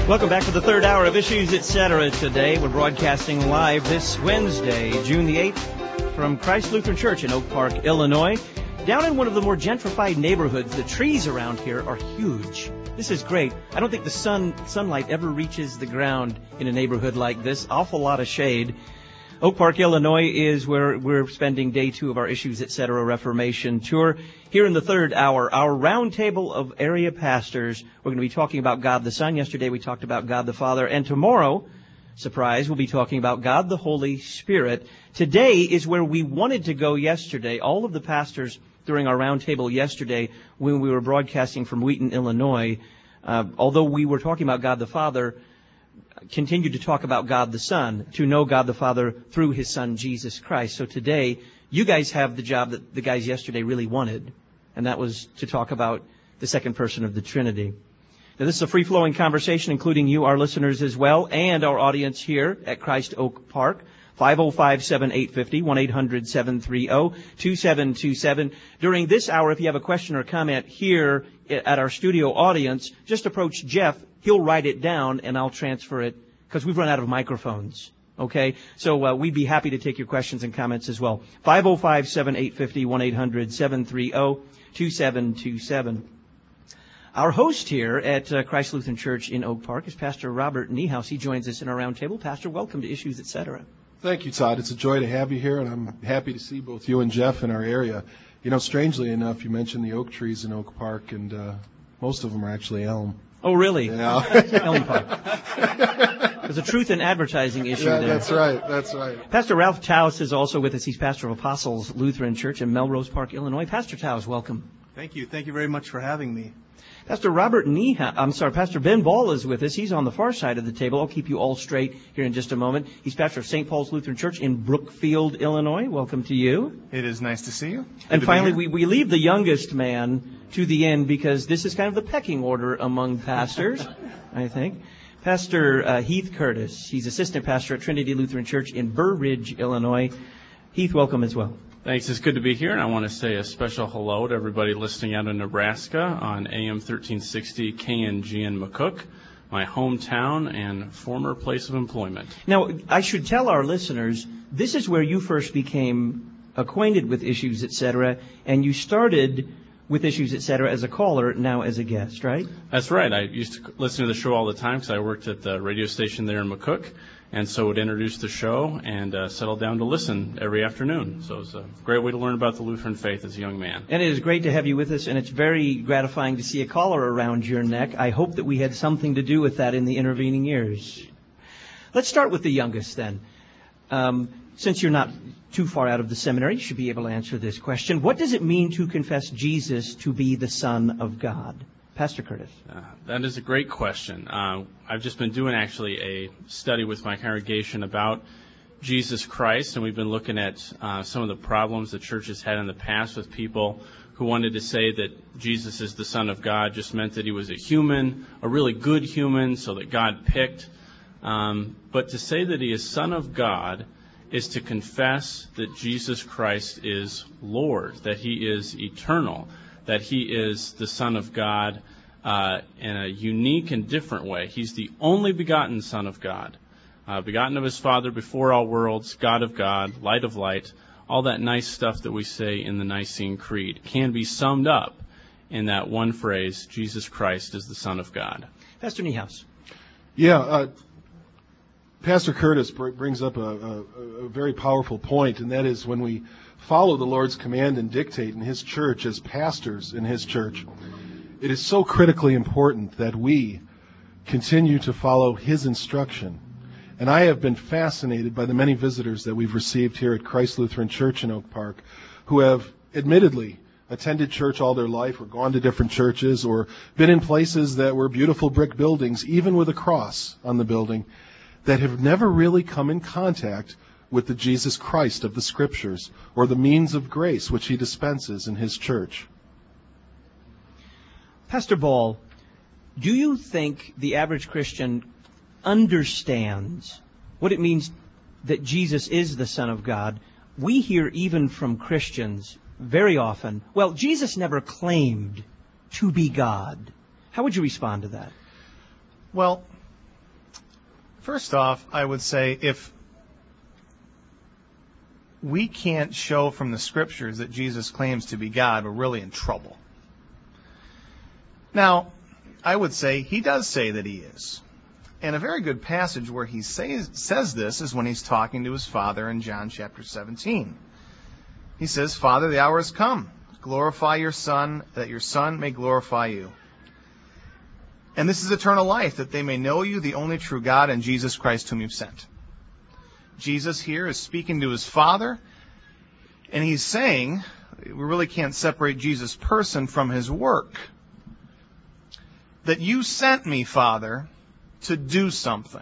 Welcome back to the third hour of Issues Etc. Today. We're broadcasting live this Wednesday, June the 8th, from Christ Lutheran Church in Oak Park, Illinois. Down in one of the more gentrified neighborhoods, the trees around here are huge. This is great. I don't think the sunlight ever reaches the ground in a neighborhood like this. Awful lot of shade. Oak Park, Illinois is where we're spending day 2 of our Issues Etc. Reformation tour. Here in the third hour, our roundtable of area pastors. We're going to be talking about God the Son. Yesterday we talked about God the Father. And tomorrow, surprise, we'll be talking about God the Holy Spirit. Today is where we wanted to go yesterday. All of the pastors during our roundtable yesterday when we were broadcasting from Wheaton, Illinois, although we were talking about God the Father, continued to talk about God the Son, to know God the Father through His Son, Jesus Christ. So today, you guys have the job that the guys yesterday really wanted, and that was to talk about the second person of the Trinity. Now, this is a free-flowing conversation, including you, our listeners, as well, and our audience here at Christ Oak Park. 505-7850, 1-800-730-2727. During this hour, if you have a question or comment here at our studio audience, just approach Jeff. He'll write it down, and I'll transfer it, because we've run out of microphones. Okay? So we'd be happy to take your questions and comments as well. 505-7850, 1-800-730-2727. Our host here at Christ Lutheran Church in Oak Park is Pastor Robert Niehaus. He joins us in our roundtable. Pastor, welcome to Issues Etc. Thank you, Todd. It's a joy to have you here, and I'm happy to see both you and Jeff in our area. You know, strangely enough, you mentioned the oak trees in Oak Park, and most of them are actually elm. Oh, really? Yeah. Elm Park. There's a truth in advertising issue there. That's right. Pastor Ralph Taus is also with us. He's pastor of Apostles Lutheran Church in Melrose Park, Illinois. Pastor Taus, welcome. Thank you. Thank you very much for having me. Pastor Ben Ball is with us. He's on the far side of the table. I'll keep you all straight here in just a moment. He's pastor of St. Paul's Lutheran Church in Brookfield, Illinois. Welcome to you. It is nice to see you. And finally, we leave the youngest man to the end because this is kind of the pecking order among pastors, I think. Pastor Heath Curtis. He's assistant pastor at Trinity Lutheran Church in Burr Ridge, Illinois. Heath, welcome as well. Thanks. It's good to be here, and I want to say a special hello to everybody listening out in Nebraska on AM 1360 KNG in McCook, my hometown and former place of employment. Now, I should tell our listeners, this is where you first became acquainted with Issues Etc., and you started with Issues Etc. as a caller, now as a guest, right? That's right. I used to listen to the show all the time because I worked at the radio station there in McCook, and so would introduce the show and settled down to listen every afternoon. So it's a great way to learn about the Lutheran faith as a young man. And it is great to have you with us, and it's very gratifying to see a collar around your neck. I hope that we had something to do with that in the intervening years. Let's start with the youngest then. Since you're not too far out of the seminary, you should be able to answer this question. What does it mean to confess Jesus to be the Son of God? Pastor Curtis. That is a great question. I've just been doing actually a study with my congregation about Jesus Christ, and we've been looking at some of the problems the church has had in the past with people who wanted to say that Jesus is the Son of God just meant that he was a human, a really good human, so that God picked. But to say that he is Son of God is to confess that Jesus Christ is Lord, that he is eternal, that he is the Son of God in a unique and different way. He's the only begotten Son of God, begotten of his Father before all worlds, God of God, light of light. All that nice stuff that we say in the Nicene Creed can be summed up in that one phrase, Jesus Christ is the Son of God. Pastor Niehaus. Yeah, Pastor Curtis brings up a very powerful point, and that is when we follow the Lord's command and dictate in his church as pastors in his church, it is so critically important that we continue to follow his instruction. And I have been fascinated by the many visitors that we've received here at Christ Lutheran Church in Oak Park who have admittedly attended church all their life or gone to different churches or been in places that were beautiful brick buildings, even with a cross on the building, that have never really come in contact with the Jesus Christ of the Scriptures or the means of grace which he dispenses in his church. Pastor Ball, do you think the average Christian understands what it means that Jesus is the Son of God? We hear even from Christians very often, well, Jesus never claimed to be God. How would you respond to that? Well, First off, I would say if we can't show from the Scriptures that Jesus claims to be God, we're really in trouble. Now, I would say he does say that he is. And a very good passage where he says this is when he's talking to his Father in John chapter 17. He says, "Father, the hour has come. Glorify your Son, that your Son may glorify you. And this is eternal life, that they may know you, the only true God, and Jesus Christ whom you've sent." Jesus here is speaking to his Father, and he's saying, we really can't separate Jesus' person from his work. That you sent me, Father, to do something.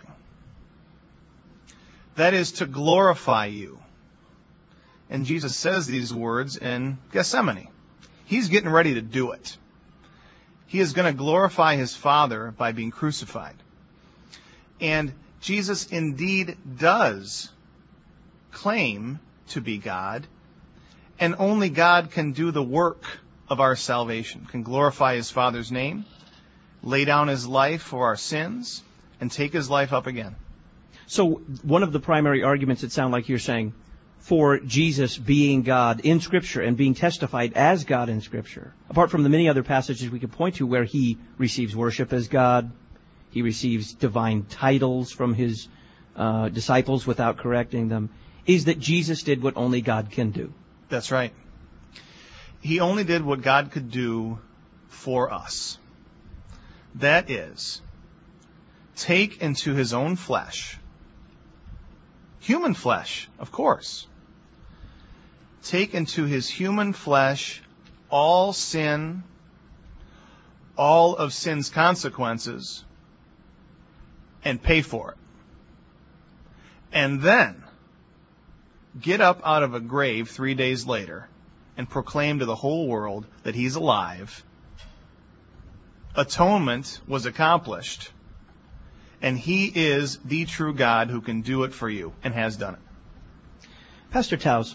That is to glorify you. And Jesus says these words in Gethsemane. He's getting ready to do it. He is going to glorify his Father by being crucified. And Jesus indeed does claim to be God, and only God can do the work of our salvation, can glorify his Father's name, lay down his life for our sins, and take his life up again. So one of the primary arguments, it sounds like you're saying, for Jesus being God in Scripture and being testified as God in Scripture, apart from the many other passages we could point to where he receives worship as God, he receives divine titles from his disciples without correcting them, is that Jesus did what only God can do. That's right. He only did what God could do for us. That is, take into his own flesh, human flesh, of course, take into his human flesh all sin, all of sin's consequences, and pay for it. And then get up out of a grave 3 days later and proclaim to the whole world that he's alive. Atonement was accomplished, and he is the true God who can do it for you and has done it. Pastor Taus,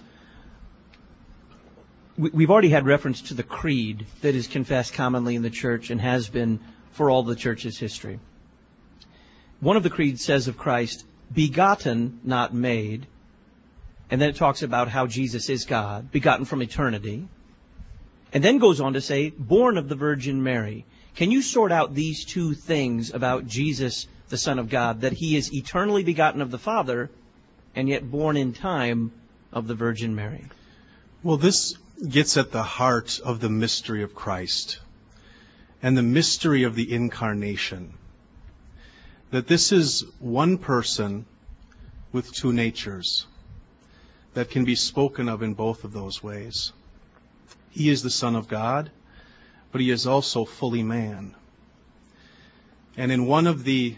we've already had reference to the creed that is confessed commonly in the church and has been for all the church's history. One of the creeds says of Christ, begotten, not made. And then it talks about how Jesus is God, begotten from eternity. And then goes on to say, born of the Virgin Mary. Can you sort out these two things about Jesus, the Son of God, that he is eternally begotten of the Father and yet born in time of the Virgin Mary? Well, this gets at the heart of the mystery of Christ and the mystery of the incarnation. That this is one person with two natures that can be spoken of in both of those ways. He is the Son of God, but he is also fully man. And in one of the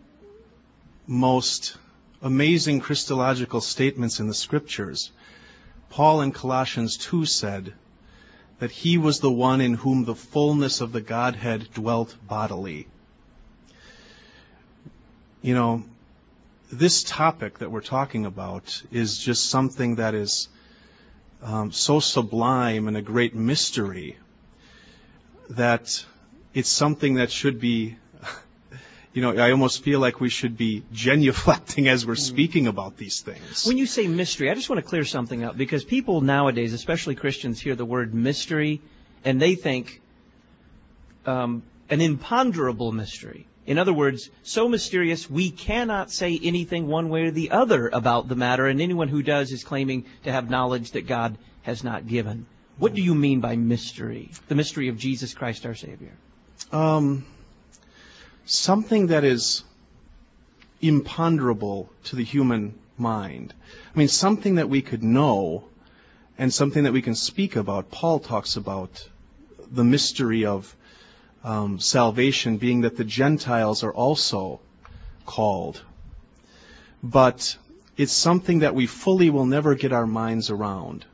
most amazing Christological statements in the Scriptures, Paul in Colossians 2 said that he was the one in whom the fullness of the Godhead dwelt bodily. You know, this topic that we're talking about is just something that is so sublime and a great mystery that it's something that should be, I almost feel like we should be genuflecting as we're speaking about these things. When you say mystery, I just want to clear something up, because people nowadays, especially Christians, hear the word mystery and they think an imponderable mystery. In other words, so mysterious we cannot say anything one way or the other about the matter, and anyone who does is claiming to have knowledge that God has not given. What do you mean by mystery? The mystery of Jesus Christ our Savior. Something that is imponderable to the human mind. I mean, something that we could know and something that we can speak about. Paul talks about the mystery of salvation being that the Gentiles are also called. But it's something that we fully will never get our minds around.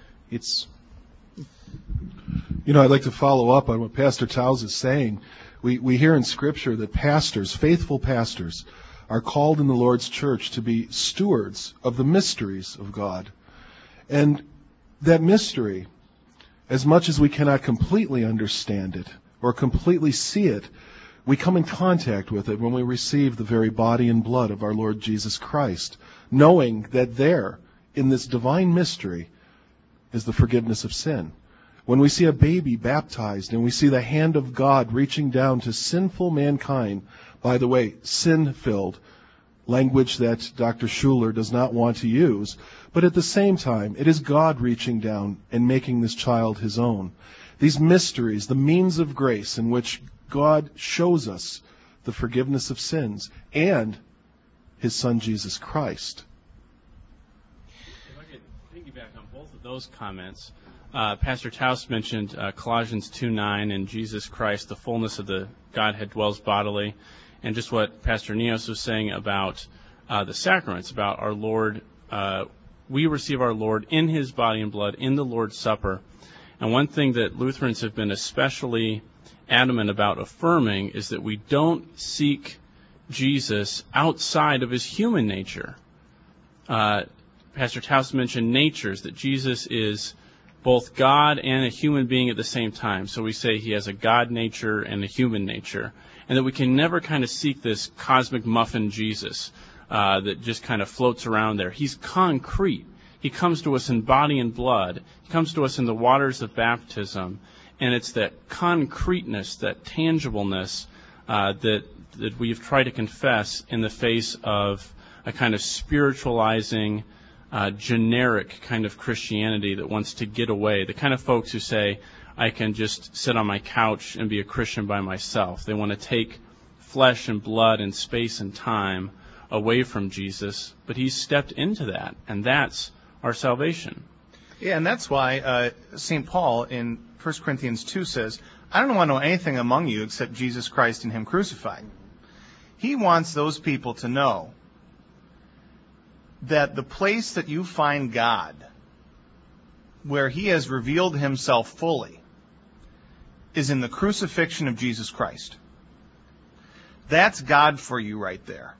I'd like to follow up on what Pastor Taus is saying. We hear in Scripture that pastors, faithful pastors, are called in the Lord's church to be stewards of the mysteries of God. And that mystery, as much as we cannot completely understand it or completely see it, We come in contact with it when we receive the very body and blood of our Lord Jesus Christ, knowing that there, in this divine mystery, is the forgiveness of sin. When we see a baby baptized and we see the hand of God reaching down to sinful mankind, by the way, sin-filled, language that Dr. Schuller does not want to use, but at the same time, it is God reaching down and making this child his own. These mysteries, the means of grace in which God shows us the forgiveness of sins and his Son Jesus Christ. If I could piggyback on both of those comments, Pastor Taus mentioned Colossians 2:9 and Jesus Christ, the fullness of the Godhead dwells bodily, and just what Pastor Neos was saying about the sacraments, about our Lord. We receive our Lord in his body and blood in the Lord's Supper. And one thing that Lutherans have been especially adamant about affirming is that we don't seek Jesus outside of his human nature. Pastor Taus mentioned natures, that Jesus is both God and a human being at the same time. So we say he has a God nature and a human nature. And that we can never kind of seek this cosmic muffin Jesus that just kind of floats around there. He's concrete. He comes to us in body and blood. He comes to us in the waters of baptism. And it's that concreteness, that tangibleness that we've tried to confess in the face of a kind of spiritualizing, generic kind of Christianity that wants to get away. The kind of folks who say, I can just sit on my couch and be a Christian by myself. They want to take flesh and blood and space and time away from Jesus, but he's stepped into that, and that's our salvation. Yeah, and that's why St. Paul in 1 Corinthians 2 says, I don't want to know anything among you except Jesus Christ and him crucified. He wants those people to know that the place that you find God, where he has revealed himself fully, is in the crucifixion of Jesus Christ. That's God for you right there.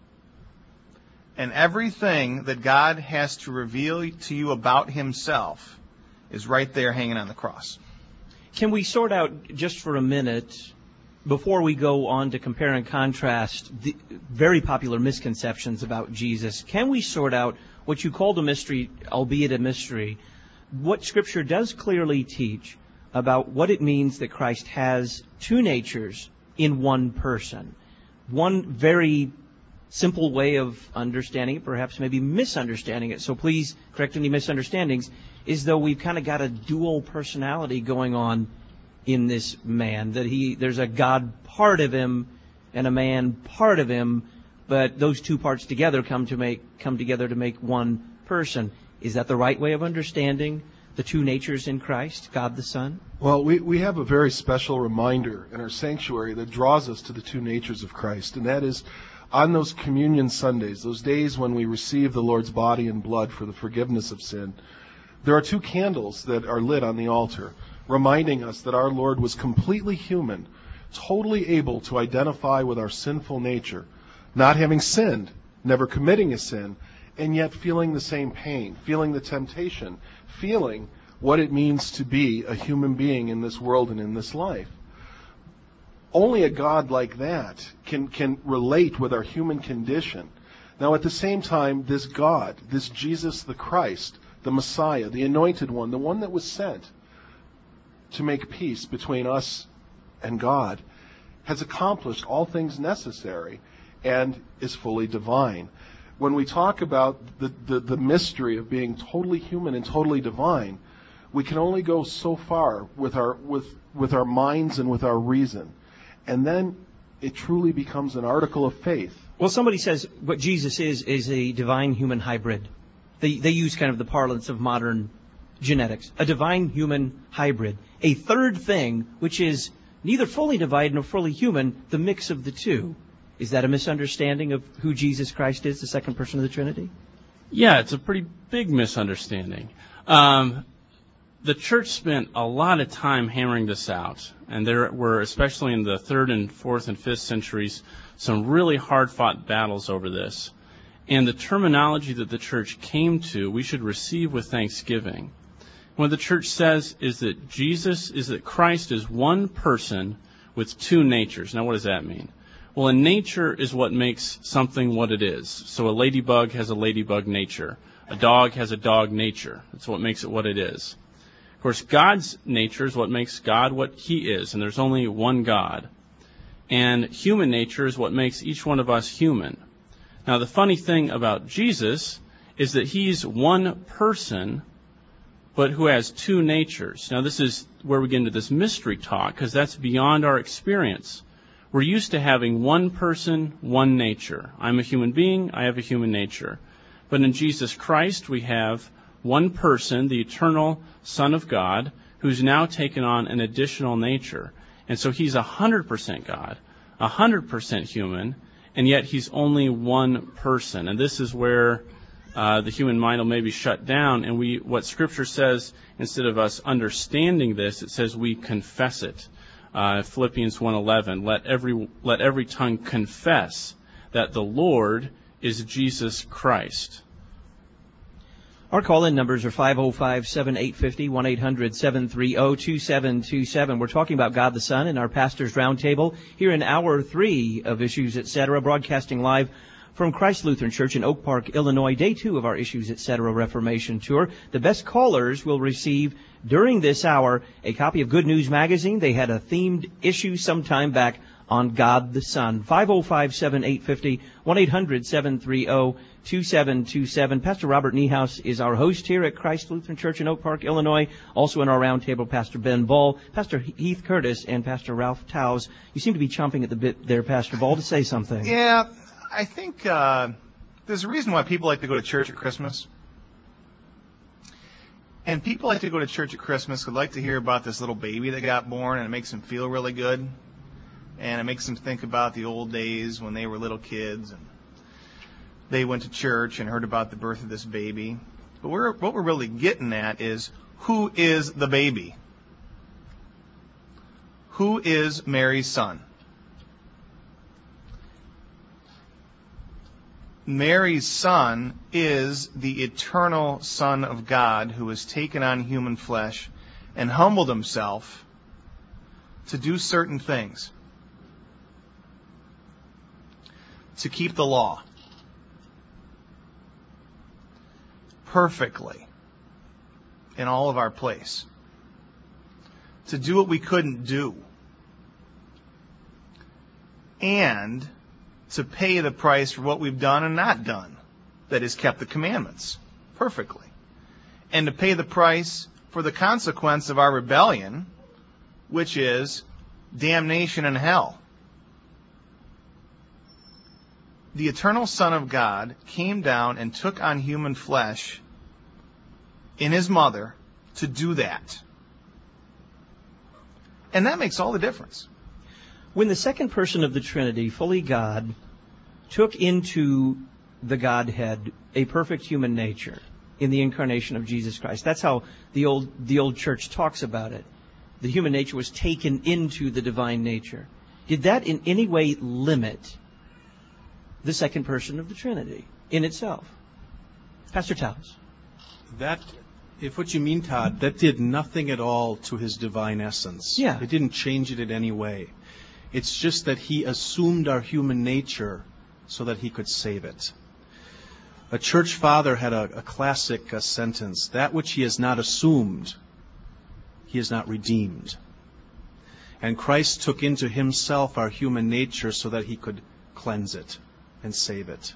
And everything that God has to reveal to you about himself is right there hanging on the cross. Can we sort out, just for a minute, before we go on to compare and contrast the very popular misconceptions about Jesus, can we sort out what you called a mystery, albeit a mystery, what Scripture does clearly teach about what it means that Christ has two natures in one person? One very simple way of understanding it, perhaps maybe misunderstanding it, so please correct any misunderstandings, is though we've kind of got a dual personality going on in this man, that there's a God part of him and a man part of him, but those two parts together come together to make one person. Is that the right way of understanding the two natures in Christ, God the Son? Well, we have a very special reminder in our sanctuary that draws us to the two natures of Christ, and that is on those communion Sundays, those days when we receive the Lord's body and blood for the forgiveness of sin. There are two candles that are lit on the altar, reminding us that our Lord was completely human, totally able to identify with our sinful nature, not having sinned, never committing a sin, and yet feeling the same pain, feeling the temptation, feeling what it means to be a human being in this world and in this life. Only a God like that can relate with our human condition. Now, at the same time, this God, this Jesus the Christ, the Messiah, the Anointed One, the one that was sent to make peace between us and God, has accomplished all things necessary and is fully divine. When we talk about the mystery of being totally human and totally divine, we can only go so far with our minds and with our reason. And then it truly becomes an article of faith. Well, somebody says what Jesus is a divine-human hybrid. They use kind of the parlance of modern genetics. A divine-human hybrid. A third thing, which is neither fully divine nor fully human, the mix of the two. Is that a misunderstanding of who Jesus Christ is, the second person of the Trinity? Yeah, it's a pretty big misunderstanding. The church spent a lot of time hammering this out, and there were, especially in the 3rd and 4th and 5th centuries, some really hard-fought battles over this. And the terminology that the church came to, we should receive with thanksgiving. What the church says is that Christ is one person with two natures. Now, what does that mean? Well, a nature is what makes something what it is. So a ladybug has a ladybug nature. A dog has a dog nature. That's what makes it what it is. Of course, God's nature is what makes God what He is, and there's only one God. And human nature is what makes each one of us human. Now, the funny thing about Jesus is that He's one person, but who has two natures. Now, this is where we get into this mystery talk, because that's beyond our experience. We're used to having one person, one nature. I'm a human being, I have a human nature. But in Jesus Christ, we have one person, the eternal Son of God, who's now taken on an additional nature. And so He's 100% God, 100% human, and yet He's only one person. And this is where the human mind will maybe shut down, and what Scripture says, instead of us understanding this, it says we confess it. Philippians 1:11, let every tongue confess that the Lord is Jesus Christ. Our call-in numbers are 505-7850, 1-800-730-2727. We're talking about God the Son in our Pastor's Roundtable here in Hour 3 of Issues Etc., broadcasting live from Christ Lutheran Church in Oak Park, Illinois, Day 2 of our Issues Etc. Reformation Tour. The best callers will receive, during this hour, a copy of Good News Magazine. They had a themed issue some time back on God the Son. 505-7850, 1-800-730-2727. Pastor Robert Niehaus is our host here at Christ Lutheran Church in Oak Park, Illinois. Also in our roundtable, Pastor Ben Ball, Pastor Heath Curtis, and Pastor Ralph Towes. You seem to be chomping at the bit there, Pastor Ball, to say something. Yeah, I think there's a reason why people like to go to church at Christmas. And people like to go to church at Christmas would like to hear about this little baby that got born, and it makes them feel really good. And it makes them think about the old days when they were little kids and they went to church and heard about the birth of this baby. But what we're really getting at is, who is the baby? Who is Mary's son? Mary's son is the eternal Son of God who has taken on human flesh and humbled himself to do certain things. To keep the law perfectly in all of our place. To do what we couldn't do. And to pay the price for what we've done and not done. That is, kept the commandments perfectly. And to pay the price for the consequence of our rebellion, which is damnation and hell. The eternal Son of God came down and took on human flesh in His mother to do that. And that makes all the difference. When the second person of the Trinity, fully God, took into the Godhead a perfect human nature in the incarnation of Jesus Christ, that's how the old church talks about it. The human nature was taken into the divine nature. Did that in any way limit the second person of the Trinity in itself? Pastor Towes. That, if what you mean, Todd, that did nothing at all to His divine essence. Yeah. It didn't change it in any way. It's just that He assumed our human nature so that He could save it. A church father had a classic sentence: that which He has not assumed, He has not redeemed. And Christ took into Himself our human nature so that He could cleanse it and save it.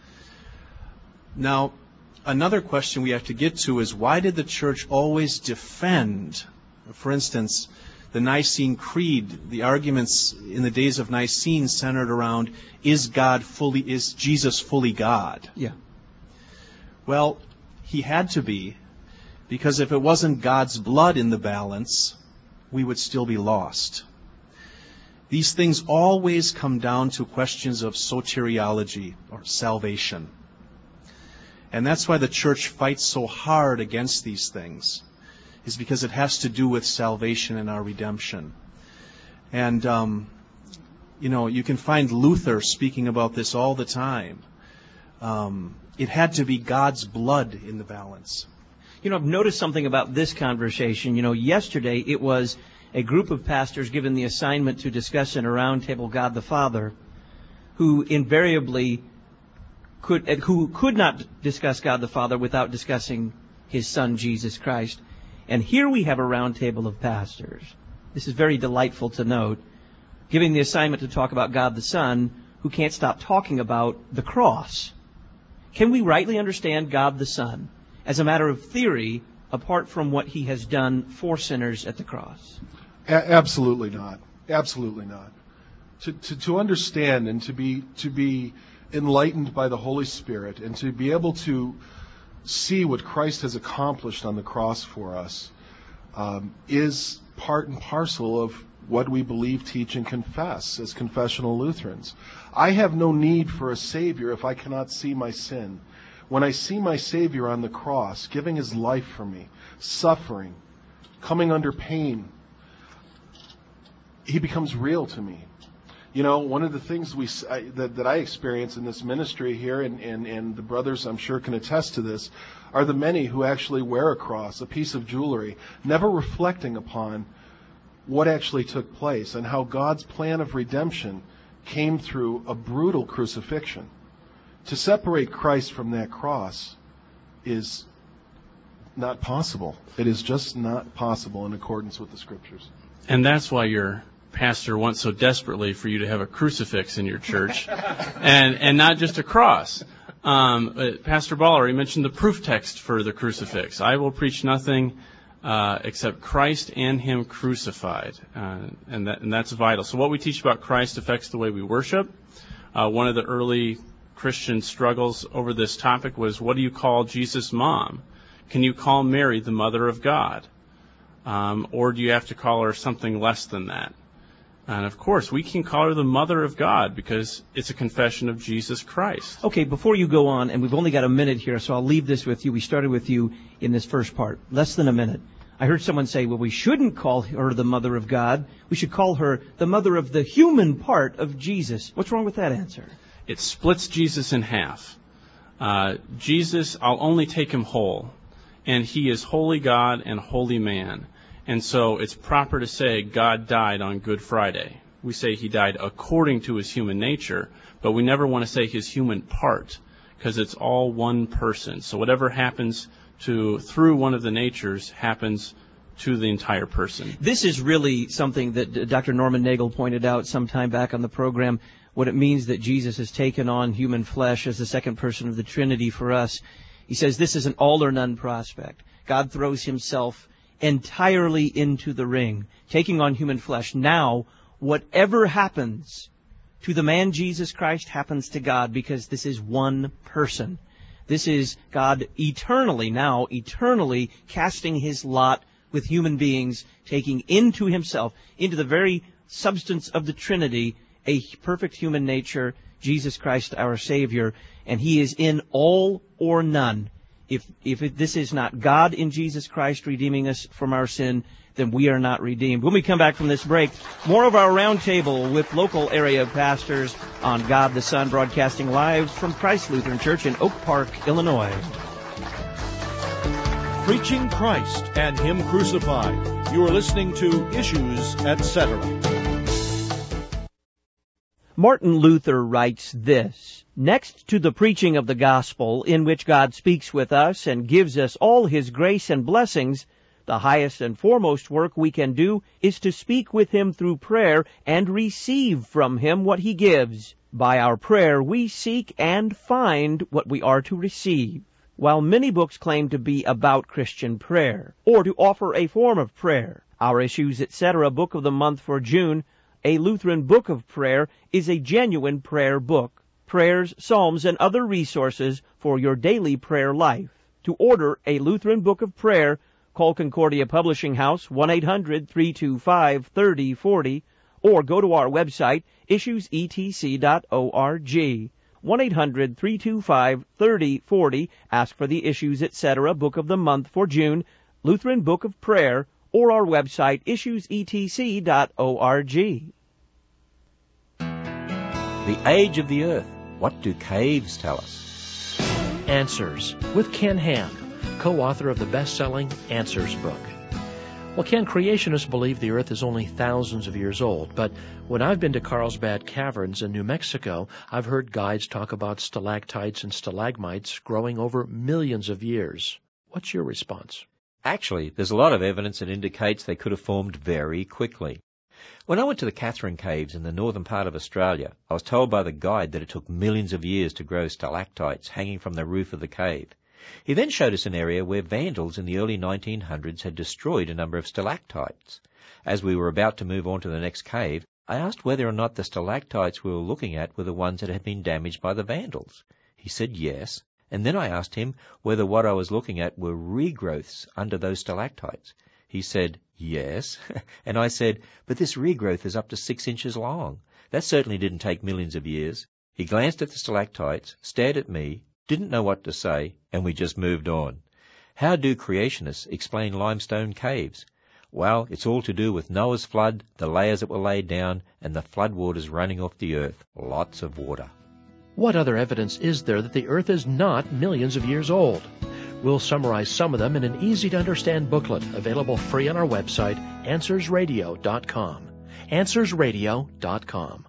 Now, another question we have to get to is, why did the church always defend, for instance, the Nicene Creed? The arguments in the days of Nicene centered around, is Jesus fully God? Yeah. Well, He had to be, because if it wasn't God's blood in the balance, we would still be lost. These things always come down to questions of soteriology, or salvation. And that's why the church fights so hard against these things, is because it has to do with salvation and our redemption. And, you can find Luther speaking about this all the time. It had to be God's blood in the balance. I've noticed something about this conversation. Yesterday it was a group of pastors given the assignment to discuss in a roundtable God the Father, who invariably could not discuss God the Father without discussing His Son, Jesus Christ. And here we have a roundtable of pastors. This is very delightful to note, giving the assignment to talk about God the Son, who can't stop talking about the cross. Can we rightly understand God the Son as a matter of theory, apart from what He has done for sinners at the cross? Absolutely not. Absolutely not. To understand and to be enlightened by the Holy Spirit and to be able to see what Christ has accomplished on the cross for us is part and parcel of what we believe, teach, and confess as confessional Lutherans. I have no need for a Savior if I cannot see my sin. When I see my Savior on the cross, giving His life for me, suffering, coming under pain, He becomes real to me. You know, one of the things that I experience in this ministry here, and the brothers I'm sure can attest to this, are the many who actually wear a cross, a piece of jewelry, never reflecting upon what actually took place and how God's plan of redemption came through a brutal crucifixion. To separate Christ from that cross is not possible. It is just not possible in accordance with the Scriptures. And that's why your pastor wants so desperately for you to have a crucifix in your church and not just a cross. Pastor Baller, he mentioned the proof text for the crucifix. I will preach nothing except Christ and Him crucified. And that's vital. So what we teach about Christ affects the way we worship. One of the early Christian struggles over this topic was, what do you call Jesus' mom? Can you call Mary the mother of God? Or do you have to call her something less than that? And of course, we can call her the mother of God because it's a confession of Jesus Christ. Okay, before you go on, and we've only got a minute here, so I'll leave this with you. We started with you in this first part. Less than a minute. I heard someone say, well, we shouldn't call her the mother of God. We should call her the mother of the human part of Jesus. What's wrong with that answer? It splits Jesus in half. Jesus, I'll only take Him whole. And He is holy God and holy man. And so it's proper to say God died on Good Friday. We say He died according to His human nature, but we never want to say His human part, because it's all one person. So whatever happens through one of the natures happens to the entire person. This is really something that Dr. Norman Nagel pointed out some time back on the program, what it means that Jesus has taken on human flesh as the second person of the Trinity for us. He says this is an all or none prospect. God throws Himself entirely into the ring, taking on human flesh. Now, whatever happens to the man Jesus Christ happens to God, because this is one person. This is God eternally casting His lot with human beings, taking into Himself, into the very substance of the Trinity, a perfect human nature, Jesus Christ our Savior, and He is in all or none. If this is not God in Jesus Christ redeeming us from our sin, then we are not redeemed. When we come back from this break, more of our roundtable with local area pastors on God the Son, broadcasting live from Christ Lutheran Church in Oak Park, Illinois. Preaching Christ and Him crucified. You are listening to Issues, Etc. Martin Luther writes this: next to the preaching of the gospel, in which God speaks with us and gives us all His grace and blessings, the highest and foremost work we can do is to speak with Him through prayer and receive from Him what He gives. By our prayer we seek and find what we are to receive. While many books claim to be about Christian prayer, or to offer a form of prayer, our Issues, Etc. Book of the Month for June, A Lutheran Book of Prayer, is a genuine prayer book. Prayers, psalms, and other resources for your daily prayer life. To order A Lutheran Book of Prayer, call Concordia Publishing House, 1-800-325-3040, or go to our website, issuesetc.org. 1-800-325-3040. Ask for the Issues, Etc. Book of the Month for June, Lutheran Book of Prayer, or our website, issuesetc.org. The age of the earth. What do caves tell us? Answers with Ken Ham, co-author of the best-selling Answers book. Well, Ken, creationists believe the Earth is only thousands of years old, but when I've been to Carlsbad Caverns in New Mexico, I've heard guides talk about stalactites and stalagmites growing over millions of years. What's your response? Actually, there's a lot of evidence that indicates they could have formed very quickly. When I went to the Catherine Caves in the northern part of Australia, I was told by the guide that it took millions of years to grow stalactites hanging from the roof of the cave. He then showed us an area where vandals in the early 1900s had destroyed a number of stalactites. As we were about to move on to the next cave, I asked whether or not the stalactites we were looking at were the ones that had been damaged by the vandals. He said yes, and then I asked him whether what I was looking at were regrowths under those stalactites. He said yes, and I said, but this regrowth is up to 6 inches long. That certainly didn't take millions of years. He glanced at the stalactites, stared at me, didn't know what to say, and we just moved on. How do creationists explain limestone caves? Well, it's all to do with Noah's flood, the layers that were laid down, and the flood waters running off the earth. Lots of water. What other evidence is there that the Earth is not millions of years old? We'll summarize some of them in an easy-to-understand booklet available free on our website, AnswersRadio.com. AnswersRadio.com.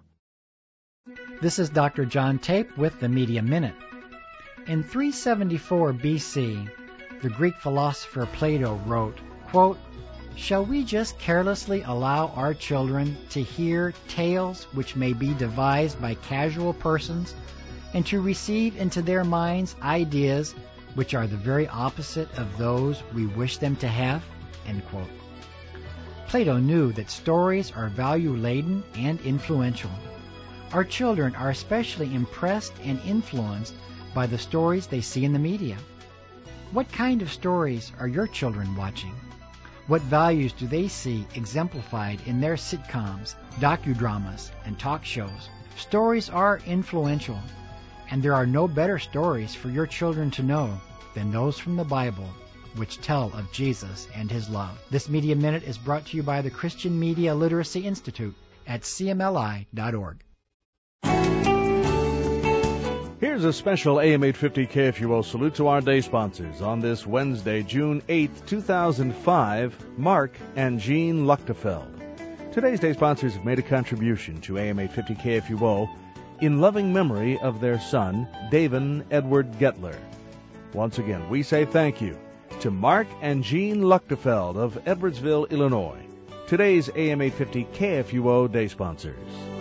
This is Dr. John Tape with the Media Minute. In 374 BC, the Greek philosopher Plato wrote, quote, "Shall we just carelessly allow our children to hear tales which may be devised by casual persons, and to receive into their minds ideas which are the very opposite of those we wish them to have?" End quote. Plato knew that stories are value-laden and influential. Our children are especially impressed and influenced by the stories they see in the media. What kind of stories are your children watching? What values do they see exemplified in their sitcoms, docudramas, and talk shows? Stories are influential, and there are no better stories for your children to know than those from the Bible, which tell of Jesus and His love. This Media Minute is brought to you by the Christian Media Literacy Institute at cmli.org. Here's a special AM 850 KFUO salute to our day sponsors on this Wednesday, June 8, 2005, Mark and Jean Luchtefeld. Today's day sponsors have made a contribution to AM 850 KFUO in loving memory of their son, David Edward Gettler. Once again, we say thank you to Mark and Jean Luchtefeld of Edwardsville, Illinois. Today's AM 850 KFUO day sponsors.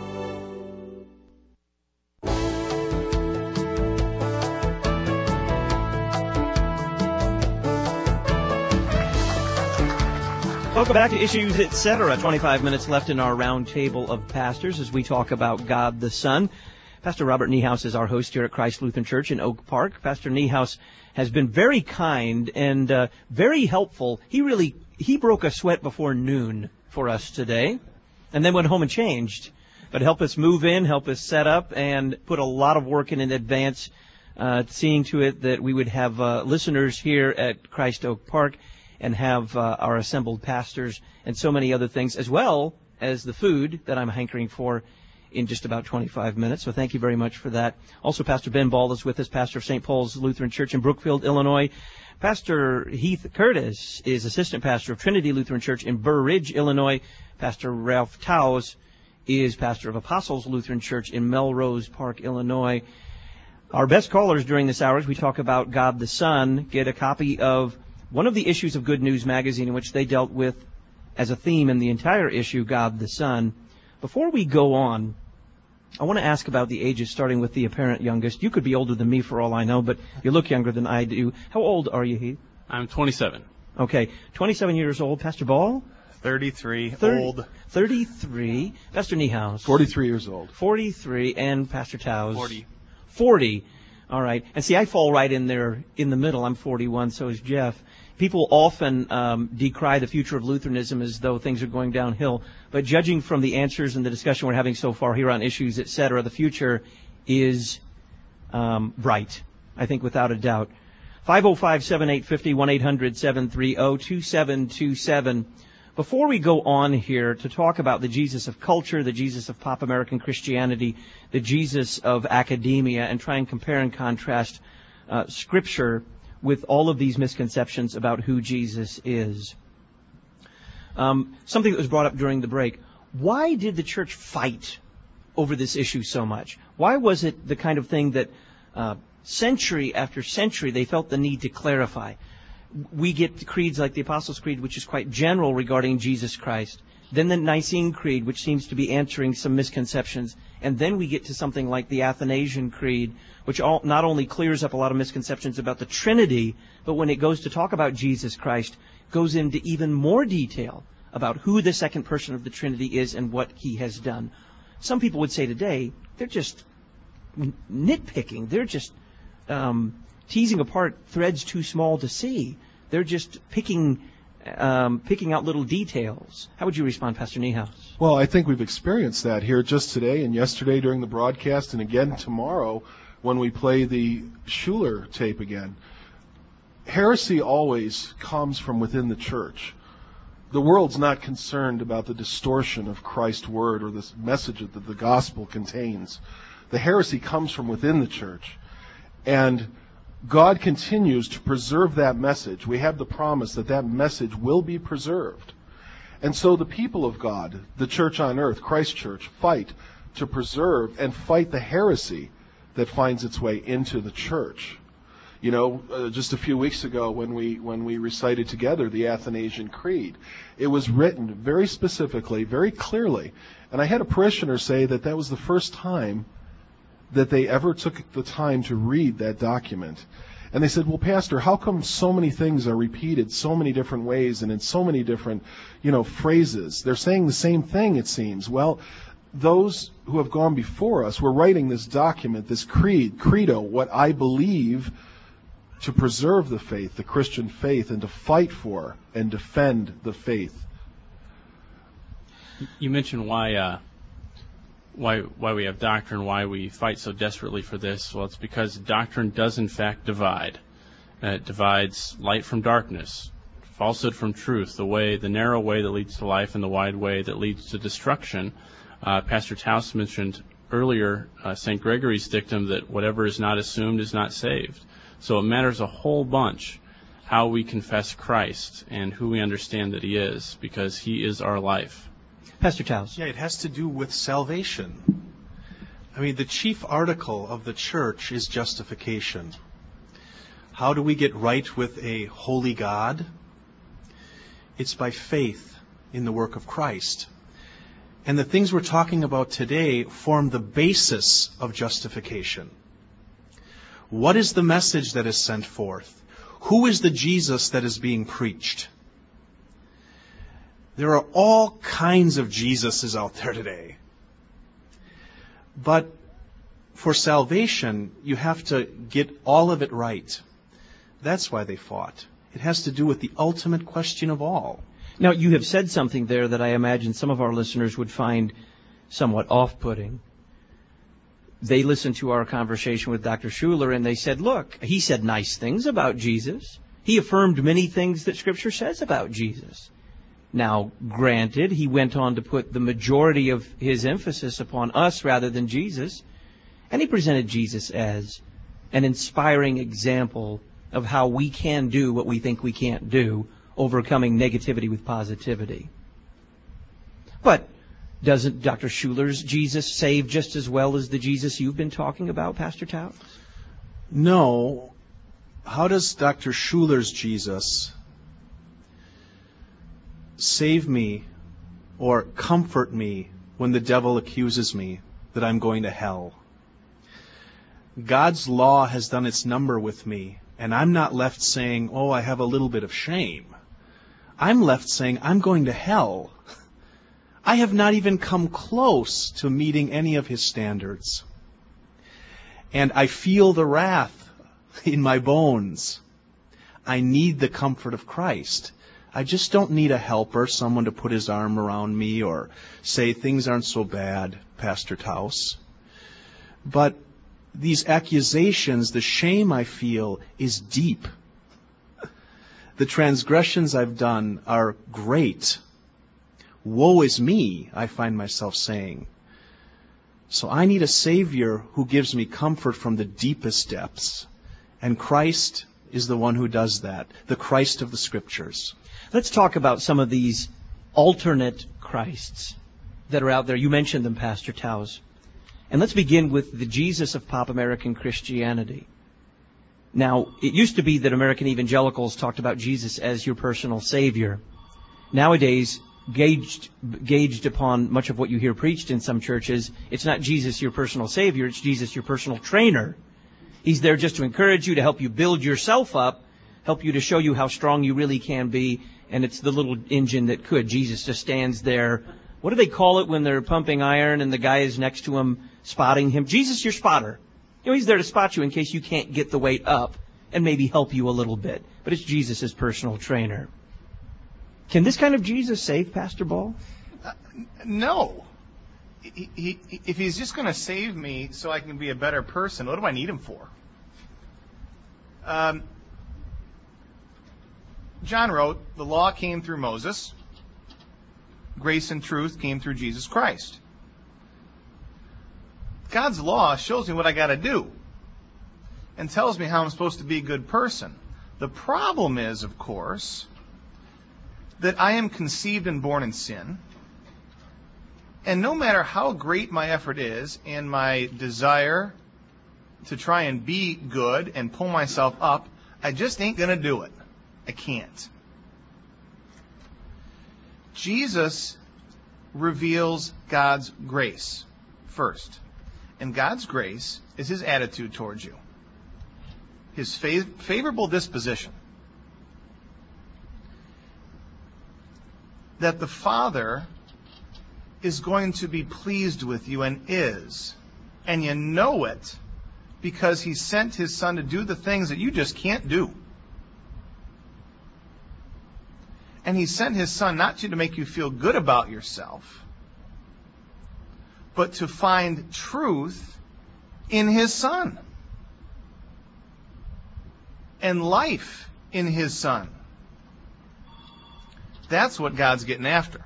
Welcome back to Issues, Etc. 25 minutes left in our round table of pastors as we talk about God the Son. Pastor Robert Niehaus is our host here at Christ Lutheran Church in Oak Park. Pastor Niehaus has been very kind and very helpful. He broke a sweat before noon for us today and then went home and changed. But help us move in, help us set up, and put a lot of work in advance, seeing to it that we would have listeners here at Christ Oak Park and have our assembled pastors and so many other things, as well as the food that I'm hankering for in just about 25 minutes. So thank you very much for that. Also, Pastor Ben Ball is with us, pastor of St. Paul's Lutheran Church in Brookfield, Illinois. Pastor Heath Curtis is assistant pastor of Trinity Lutheran Church in Burr Ridge, Illinois. Pastor Ralph Taus is pastor of Apostles Lutheran Church in Melrose Park, Illinois. Our best callers during this hour, as we talk about God the Son, get a copy of one of the issues of Good News magazine in which they dealt with as a theme in the entire issue, God the Son. Before we go on, I want to ask about the ages, starting with the apparent youngest. You could be older than me for all I know, but you look younger than I do. How old are you, Heath? I'm 27. Okay, 27 years old. Pastor Ball? 33, old. 33. Pastor Niehaus? 43 years old. 43. And Pastor Taus? 40. 40. All right. And see, I fall right in there in the middle. I'm 41, so is Jeff. People often decry the future of Lutheranism as though things are going downhill. But judging from the answers and the discussion we're having so far here on Issues, etc., the future is bright, I think, without a doubt. 505-7850, 1-800-730-2727. Before we go on here to talk about the Jesus of culture, the Jesus of pop American Christianity, the Jesus of academia, and try and compare and contrast Scripture with all of these misconceptions about who Jesus is, Something that was brought up during the break. Why did the church fight over this issue so much? Why was it the kind of thing that century after century they felt the need to clarify? We get creeds like the Apostles' Creed, which is quite general regarding Jesus Christ. Then the Nicene Creed, which seems to be answering some misconceptions. And then we get to something like the Athanasian Creed, which not only clears up a lot of misconceptions about the Trinity, but when it goes to talk about Jesus Christ, goes into even more detail about who the second person of the Trinity is and what he has done. Some people would say today, they're just nitpicking. They're just teasing apart threads too small to see. They're just picking out little details. How would you respond, Pastor Niehaus? Well, I think we've experienced that here just today and yesterday during the broadcast and again tomorrow when we play the Schuller tape again. Heresy always comes from within the church. The world's not concerned about the distortion of Christ's word or this message that the gospel contains. The heresy comes from within the church. And God continues to preserve that message. We have the promise that that message will be preserved. And so the people of God, the church on earth, Christ Church, fight to preserve and fight the heresy that finds its way into the church. You know, just a few weeks ago when we recited together the Athanasian Creed, it was written very specifically, very clearly. And I had a parishioner say that was the first time that they ever took the time to read that document. And they said, well, Pastor, how come so many things are repeated so many different ways and in so many different, phrases? They're saying the same thing, it seems. Well, those who have gone before us were writing this document, this credo, what I believe to preserve the faith, the Christian faith, and to fight for and defend the faith. You mentioned why we have doctrine, why we fight so desperately for this. Well, it's because doctrine does in fact divide. It divides light from darkness, falsehood from truth, the narrow way that leads to life and the wide way that leads to destruction. Pastor Taus mentioned earlier St. Gregory's dictum that whatever is not assumed is not saved. So it matters a whole bunch how we confess Christ and who we understand that he is, because he is our life. Pastor Taus. Yeah, it has to do with salvation. I mean, the chief article of the church is justification. How do we get right with a holy God? It's by faith in the work of Christ. And the things we're talking about today form the basis of justification. What is the message that is sent forth? Who is the Jesus that is being preached? There are all kinds of Jesuses out there today. But for salvation, you have to get all of it right. That's why they fought. It has to do with the ultimate question of all. Now, you have said something there that I imagine some of our listeners would find somewhat off-putting. They listened to our conversation with Dr. Schuller and they said, look, he said nice things about Jesus. He affirmed many things that Scripture says about Jesus. Now, granted, he went on to put the majority of his emphasis upon us rather than Jesus, and he presented Jesus as an inspiring example of how we can do what we think we can't do, overcoming negativity with positivity. But doesn't Dr. Schuller's Jesus save just as well as the Jesus you've been talking about, Pastor Taus? No. How does Dr. Schuller's Jesus save me or comfort me when the devil accuses me that I'm going to hell? God's law has done its number with me, and I'm not left saying, oh, I have a little bit of shame. I'm left saying, I'm going to hell. I have not even come close to meeting any of his standards. And I feel the wrath in my bones. I need the comfort of Christ. I just don't need a helper, someone to put his arm around me or say things aren't so bad, Pastor Taus. But these accusations, the shame I feel is deep. The transgressions I've done are great. Woe is me, I find myself saying. So I need a Savior who gives me comfort from the deepest depths. And Christ is the one who does that, the Christ of the Scriptures. Let's talk about some of these alternate Christs that are out there. You mentioned them, Pastor Taus. And let's begin with the Jesus of pop American Christianity. Now, it used to be that American evangelicals talked about Jesus as your personal Savior. Nowadays, gauged upon much of what you hear preached in some churches, it's not Jesus your personal Savior, it's Jesus your personal trainer. He's there just to encourage you, to help you build yourself up, help you to show you how strong you really can be, and it's the little engine that could. Jesus just stands there. What do they call it when they're pumping iron and the guy is next to him spotting him? Jesus, your spotter. You know, he's there to spot you in case you can't get the weight up and maybe help you a little bit. But it's Jesus' personal trainer. Can this kind of Jesus save, Pastor Ball? No. If he's just going to save me so I can be a better person, what do I need him for? John wrote, the law came through Moses. Grace and truth came through Jesus Christ. God's law shows me what I got to do and tells me how I'm supposed to be a good person. The problem is, of course, that I am conceived and born in sin. And no matter how great my effort is and my desire to try and be good and pull myself up, I just ain't going to do it. I can't. Jesus reveals God's grace first. And God's grace is his attitude towards you. His favorable disposition. That the Father is going to be pleased with you and is. And you know it because he sent his Son to do the things that you just can't do. And he sent his Son not to make you feel good about yourself, but to find truth in his Son. And life in his Son. That's what God's getting after.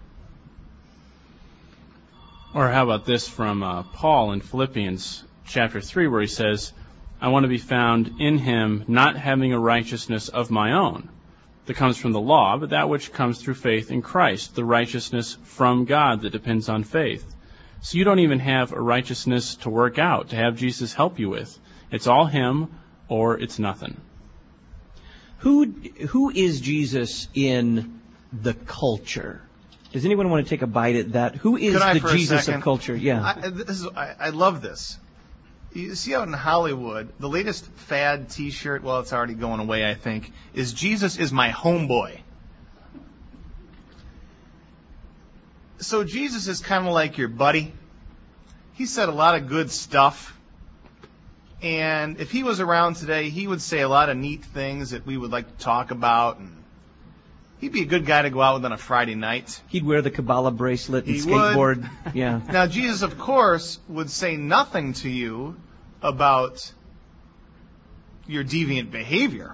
Or how about this from Paul in Philippians chapter 3, where he says, I want to be found in him, not having a righteousness of my own that comes from the law, but that which comes through faith in Christ, the righteousness from God that depends on faith. So you don't even have a righteousness to work out, to have Jesus help you with. It's all him or it's nothing. Who is Jesus in the culture? Does anyone want to take a bite at that? Who is the Jesus of culture? Yeah. I love this. You see out in Hollywood, the latest fad T-shirt, well, it's already going away, I think, is Jesus is my homeboy. So Jesus is kind of like your buddy. He said a lot of good stuff. And if he was around today, he would say a lot of neat things that we would like to talk about. And he'd be a good guy to go out with on a Friday night. He'd wear the Kabbalah bracelet and skateboard. Yeah. Now, Jesus, of course, would say nothing to you about your deviant behavior.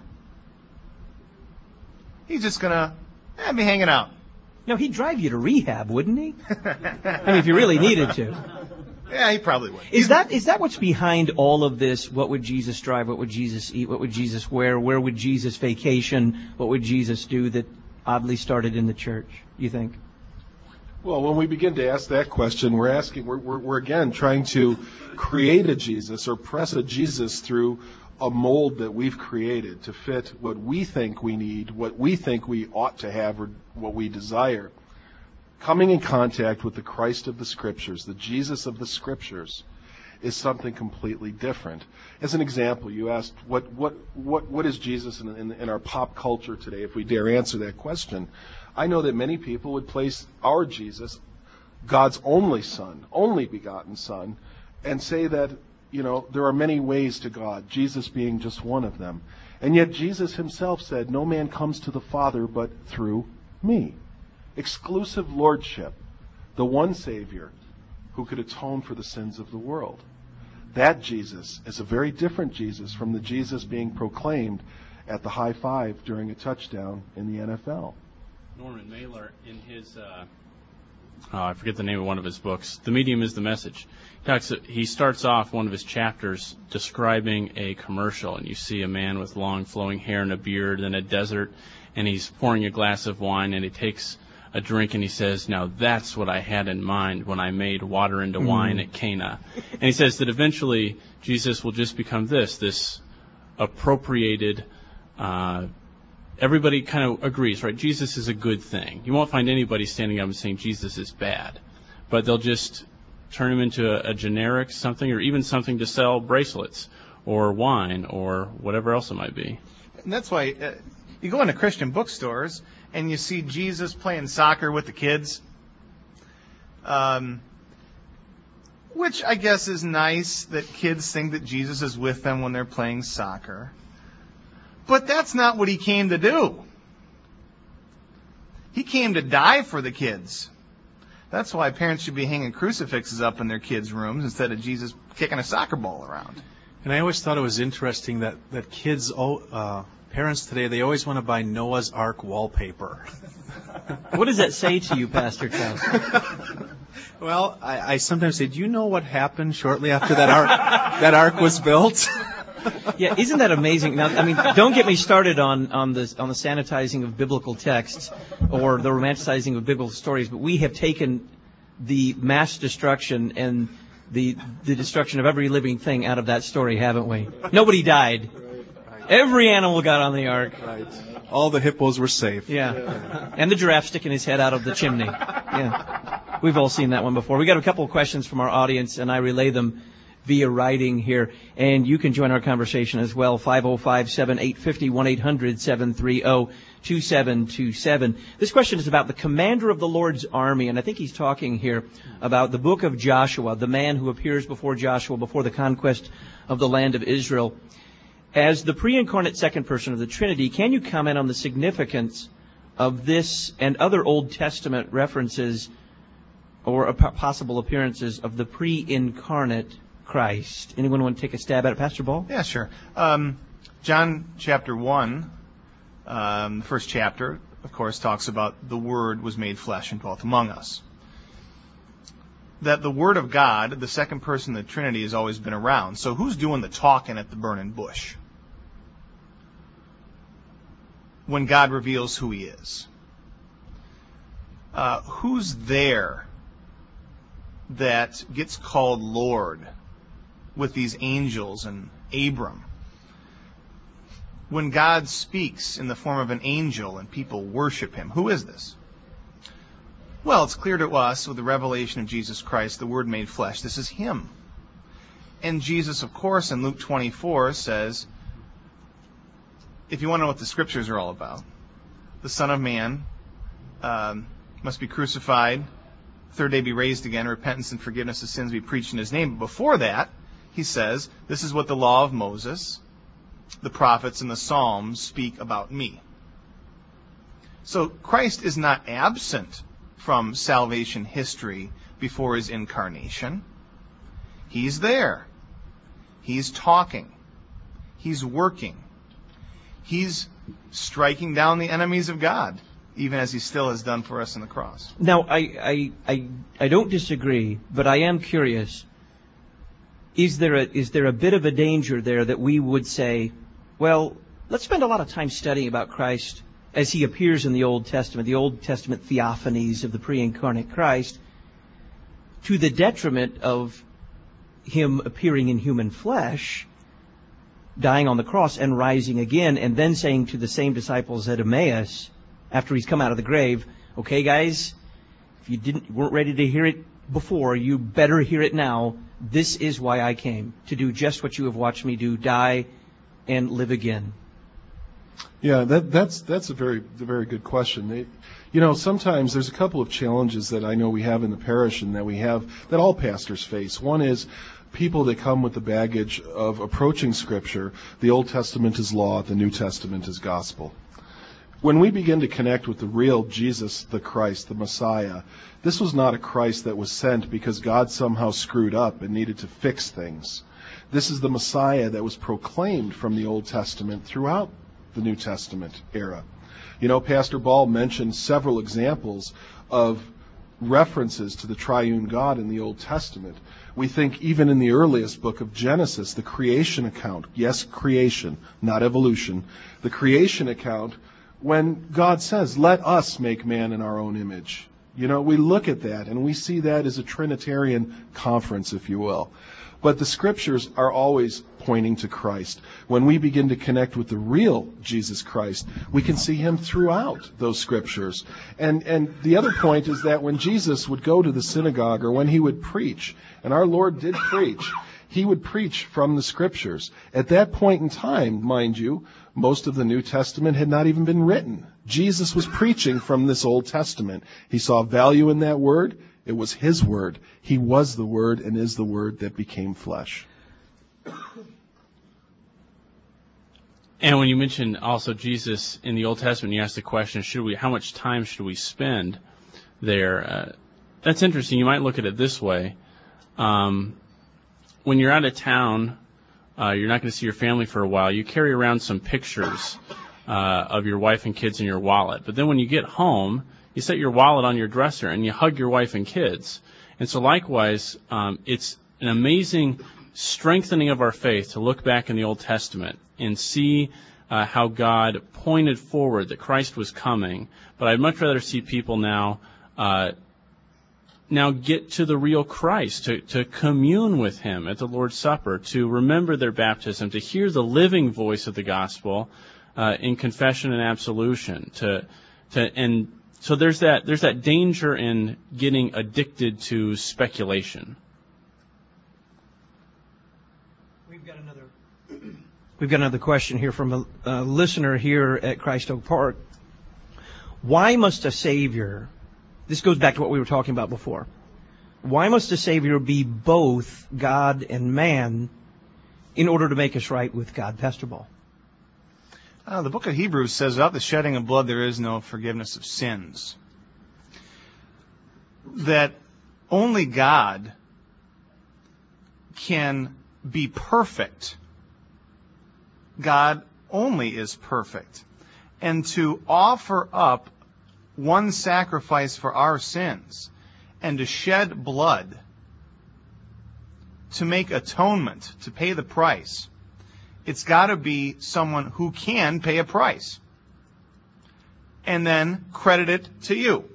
He's just going to be hanging out. No, he'd drive you to rehab, wouldn't he? I mean, if you really needed to. Yeah, he probably would. Is that what's behind all of this? What would Jesus drive? What would Jesus eat? What would Jesus wear? Where would Jesus vacation? What would Jesus do that oddly started in the church, you think? Well, when we begin to ask that question, we're again trying to create a Jesus or press a Jesus through a mold that we've created to fit what we think we need, what we think we ought to have, or what we desire. Coming in contact with the Christ of the Scriptures, the Jesus of the Scriptures, is something completely different. As an example, you asked, what is Jesus in our pop culture today, if we dare answer that question? I know that many people would place our Jesus, God's only Son, only begotten Son, and say that, there are many ways to God, Jesus being just one of them. And yet Jesus himself said, no man comes to the Father but through me. Exclusive lordship, the one Savior who could atone for the sins of the world. That Jesus is a very different Jesus from the Jesus being proclaimed at the high five during a touchdown in the NFL. Norman Mailer, in his, I forget the name of one of his books, The Medium is the Message. He starts off one of his chapters describing a commercial, and you see a man with long flowing hair and a beard in a desert, and he's pouring a glass of wine, and he takes a drink, and he says, now that's what I had in mind when I made water into wine at Cana. And he says that eventually Jesus will just become this appropriated, everybody kind of agrees, right? Jesus is a good thing. You won't find anybody standing up and saying Jesus is bad. But they'll just turn him into a generic something, or even something to sell bracelets or wine or whatever else it might be. And that's why you go into Christian bookstores and you see Jesus playing soccer with the kids, which I guess is nice that kids think that Jesus is with them when they're playing soccer. But that's not what he came to do. He came to die for the kids. That's why parents should be hanging crucifixes up in their kids' rooms instead of Jesus kicking a soccer ball around. And I always thought it was interesting that kids, parents today, they always want to buy Noah's Ark wallpaper. What does that say to you, Pastor Charles? Well, I sometimes say, do you know what happened shortly after that ark was built? Yeah, isn't that amazing? Now, I mean, don't get me started on the sanitizing of biblical texts or the romanticizing of biblical stories, but we have taken the mass destruction and the destruction of every living thing out of that story, haven't we? Nobody died. Every animal got on the ark. Right. All the hippos were safe. Yeah. And the giraffe sticking his head out of the chimney. Yeah. We've all seen that one before. We got a couple of questions from our audience, and I relay them via writing here. And you can join our conversation as well. 505-7850, 1-800-730-2727. This question is about the commander of the Lord's army, and I think he's talking here about the book of Joshua, the man who appears before Joshua before the conquest of the land of Israel. As the pre-incarnate second person of the Trinity, can you comment on the significance of this and other Old Testament references or possible appearances of the pre-incarnate Christ? Anyone want to take a stab at it? Pastor Ball? Yeah, sure. John chapter 1, the first chapter, of course, talks about the Word was made flesh and dwelt among us. That the Word of God, the second person of the Trinity, has always been around. So who's doing the talking at the burning bush when God reveals who He is? Who's there that gets called Lord with these angels and Abram? When God speaks in the form of an angel and people worship Him, who is this? Well, it's clear to us with the revelation of Jesus Christ, the Word made flesh. This is Him. And Jesus, of course, in Luke 24 says, if you want to know what the Scriptures are all about, the Son of Man must be crucified, third day be raised again, repentance and forgiveness of sins be preached in His name. But before that, He says, this is what the law of Moses, the prophets, and the Psalms speak about me. So Christ is not absent from salvation history before His incarnation. He's there. He's talking. He's working. He's striking down the enemies of God, even as He still has done for us on the cross. Now, I don't disagree, but I am curious. Is there a bit of a danger there that we would say, well, let's spend a lot of time studying about Christ as He appears in the Old Testament theophanies of the pre-incarnate Christ, to the detriment of Him appearing in human flesh, dying on the cross and rising again, and then saying to the same disciples at Emmaus, after He's come out of the grave, okay, guys, if you weren't ready to hear it before, you better hear it now. This is why I came, to do just what you have watched me do, die and live again. Yeah, that's a very good question. Sometimes there's a couple of challenges that I know we have in the parish and that all pastors face. One is people that come with the baggage of approaching Scripture. The Old Testament is law, the New Testament is gospel. When we begin to connect with the real Jesus, the Christ, the Messiah, this was not a Christ that was sent because God somehow screwed up and needed to fix things. This is the Messiah that was proclaimed from the Old Testament throughout the New Testament era. Pastor Ball mentioned several examples of references to the triune God in the Old Testament. We think even in the earliest book of Genesis, the creation account, yes, creation, not evolution, the creation account when God says, let us make man in our own image. You know, we look at that and we see that as a Trinitarian conference, if you will. But the Scriptures are always pointing to Christ. When we begin to connect with the real Jesus Christ, we can see Him throughout those Scriptures. And the other point is that when Jesus would go to the synagogue or when He would preach, and our Lord did preach, He would preach from the Scriptures. At that point in time, mind you, most of the New Testament had not even been written. Jesus was preaching from this Old Testament. He saw value in that Word. It was His Word. He was the Word and is the Word that became flesh. And when you mentioned also Jesus in the Old Testament, you asked the question, how much time should we spend there? That's interesting. You might look at it this way. When you're out of town, you're not going to see your family for a while. You carry around some pictures of your wife and kids in your wallet. But then when you get home, you set your wallet on your dresser and you hug your wife and kids. And so likewise, it's an amazing strengthening of our faith to look back in the Old Testament and see how God pointed forward that Christ was coming. But I'd much rather see people now get to the real Christ, to commune with Him at the Lord's Supper, to remember their baptism, to hear the living voice of the gospel in confession and absolution. And so there's that danger in getting addicted to speculation. We've got another question here from a listener here at Christ Oak Park. Why must a Savior, this goes back to what we were talking about before, why must a Savior be both God and man in order to make us right with God? Pastor Ball. The book of Hebrews says, without the shedding of blood there is no forgiveness of sins. That only God can be perfect. God only is perfect. And to offer up one sacrifice for our sins and to shed blood to make atonement, to pay the price, it's got to be someone who can pay a price and then credit it to you.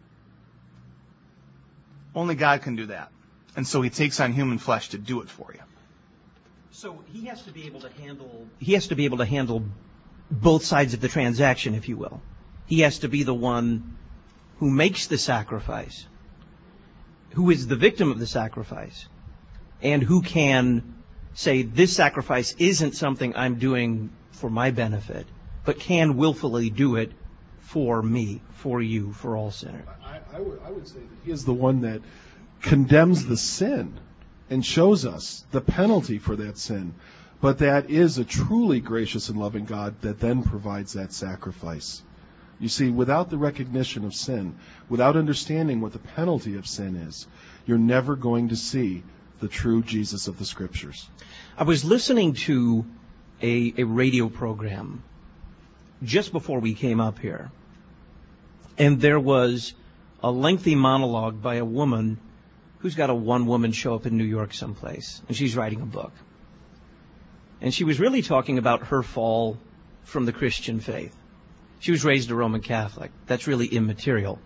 Only God can do that. And so He takes on human flesh to do it for you. So He has to be able to handle both sides of the transaction, if you will. He has to be the one who makes the sacrifice, who is the victim of the sacrifice, and who can say, this sacrifice isn't something I'm doing for my benefit, but can willfully do it for me, for you, for all sinners. I would say that He is the one that condemns the sin and shows us the penalty for that sin. But that is a truly gracious and loving God that then provides that sacrifice. You see, without the recognition of sin, without understanding what the penalty of sin is, you're never going to see the true Jesus of the Scriptures. I was listening to a radio program just before we came up here, and there was a lengthy monologue by a woman who's got a one-woman show up in New York someplace, and she's writing a book. And she was really talking about her fall from the Christian faith. She was raised a Roman Catholic. That's really immaterial.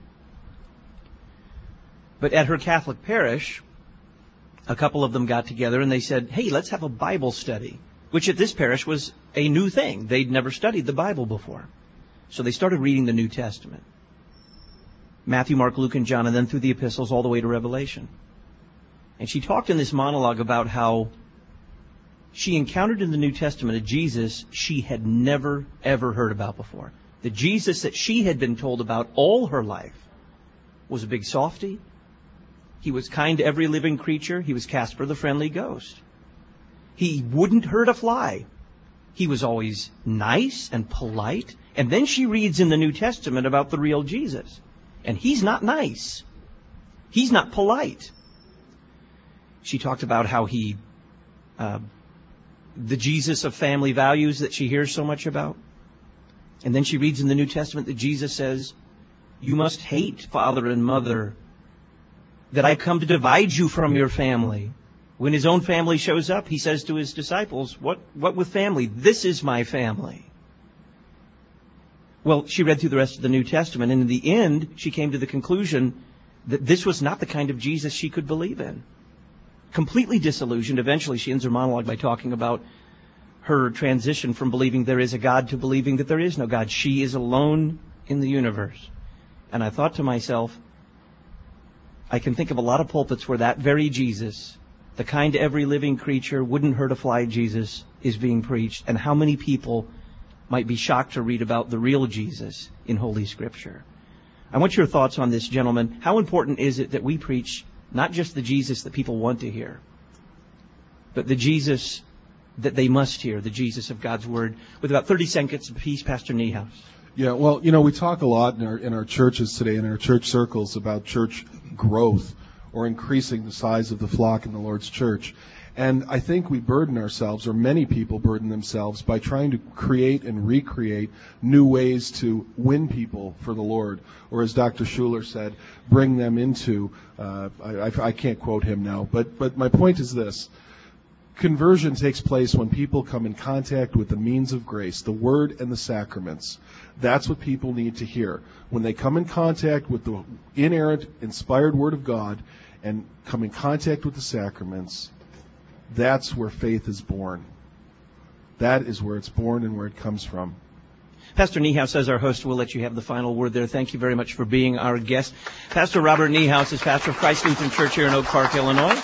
But at her Catholic parish, a couple of them got together and they said, hey, let's have a Bible study, which at this parish was a new thing. They'd never studied the Bible before. So they started reading the New Testament. Matthew, Mark, Luke, and John, and then through the epistles all the way to Revelation. And she talked in this monologue about how she encountered in the New Testament a Jesus she had never, ever heard about before. The Jesus that she had been told about all her life was a big softy. He was kind to every living creature. He was Casper the Friendly Ghost. He wouldn't hurt a fly. He was always nice and polite. And then she reads in the New Testament about the real Jesus. And he's not nice. He's not polite. She talked about how he, the Jesus of family values that she hears so much about. And then she reads in the New Testament that Jesus says, you must hate father and mother, that I've come to divide you from your family. When his own family shows up, he says to his disciples, what with family? This is my family. Well, she read through the rest of the New Testament, and in the end, she came to the conclusion that this was not the kind of Jesus she could believe in. Completely disillusioned, eventually she ends her monologue by talking about her transition from believing there is a God to believing that there is no God. She is alone in the universe. And I thought to myself, I can think of a lot of pulpits where that very Jesus, the kind every living creature wouldn't hurt a fly Jesus, is being preached, and how many people might be shocked to read about the real Jesus in Holy Scripture. I want your thoughts on this, gentlemen. How important is it that we preach not just the Jesus that people want to hear, but the Jesus that they must hear, the Jesus of God's Word? With about 30 seconds apiece, Pastor Niehaus. Yeah, well, we talk a lot in our churches today, in our church circles, about church growth or increasing the size of the flock in the Lord's church. And I think we burden ourselves, or many people burden themselves, by trying to create and recreate new ways to win people for the Lord. Or as Dr. Schuller said, bring them into, I can't quote him now, but my point is this. Conversion takes place when people come in contact with the means of grace, the Word and the sacraments. That's what people need to hear. When they come in contact with the inerrant, inspired Word of God and come in contact with the sacraments, that's where faith is born. That is where it's born and where it comes from. Pastor Niehaus, as our host, we'll let you have the final word there. Thank you very much for being our guest. Pastor Robert Niehaus is pastor of Christ Lutheran Church here in Oak Park, Illinois.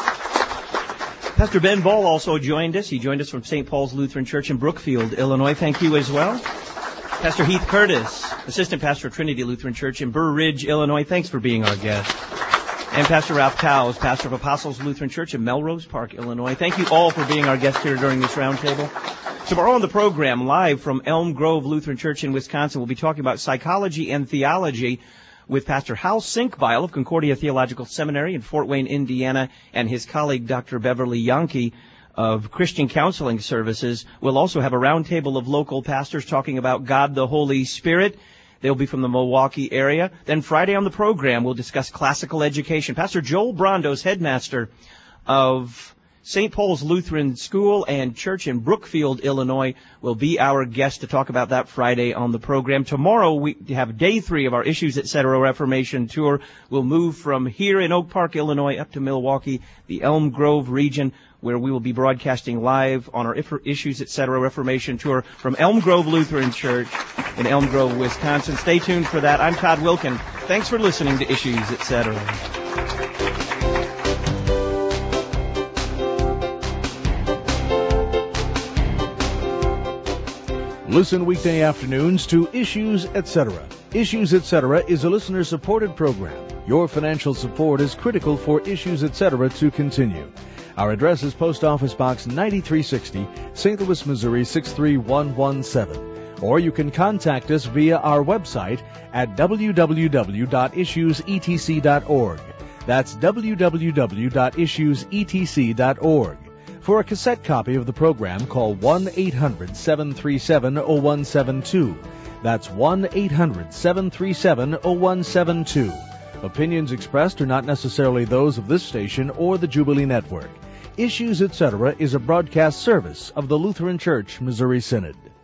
Pastor Ben Ball also joined us. He joined us from St. Paul's Lutheran Church in Brookfield, Illinois. Thank you as well. Pastor Heath Curtis, assistant pastor of Trinity Lutheran Church in Burr Ridge, Illinois. Thanks for being our guest. And Pastor Ralph Towes, pastor of Apostles Lutheran Church in Melrose Park, Illinois. Thank you all for being our guests here during this roundtable. Tomorrow on the program, live from Elm Grove Lutheran Church in Wisconsin, we'll be talking about psychology and theology with Pastor Hal Sinkbeil of Concordia Theological Seminary in Fort Wayne, Indiana, and his colleague Dr. Beverly Yankee of Christian Counseling Services. We'll also have a roundtable of local pastors talking about God the Holy Spirit. They'll be from the Milwaukee area. Then Friday on the program, we'll discuss classical education. Pastor Joel Brondos, headmaster of St. Paul's Lutheran School and Church in Brookfield, Illinois, will be our guest to talk about that Friday on the program. Tomorrow, we have day 3 of our Issues, Etc. Reformation Tour. We'll move from here in Oak Park, Illinois, up to Milwaukee, the Elm Grove region, where we will be broadcasting live on our Issues, Etc. Reformation Tour from Elm Grove Lutheran Church in Elm Grove, Wisconsin. Stay tuned for that. I'm Todd Wilkin. Thanks for listening to Issues, Etc. Listen weekday afternoons to Issues, Etc. Issues, Etc. is a listener-supported program. Your financial support is critical for Issues, Etc. to continue. Our address is Post Office Box 9360, St. Louis, Missouri 63117. Or you can contact us via our website at www.issuesetc.org. That's www.issuesetc.org. For a cassette copy of the program, call 1-800-737-0172. That's 1-800-737-0172. Opinions expressed are not necessarily those of this station or the Jubilee Network. Issues, Etc. is a broadcast service of the Lutheran Church Missouri Synod.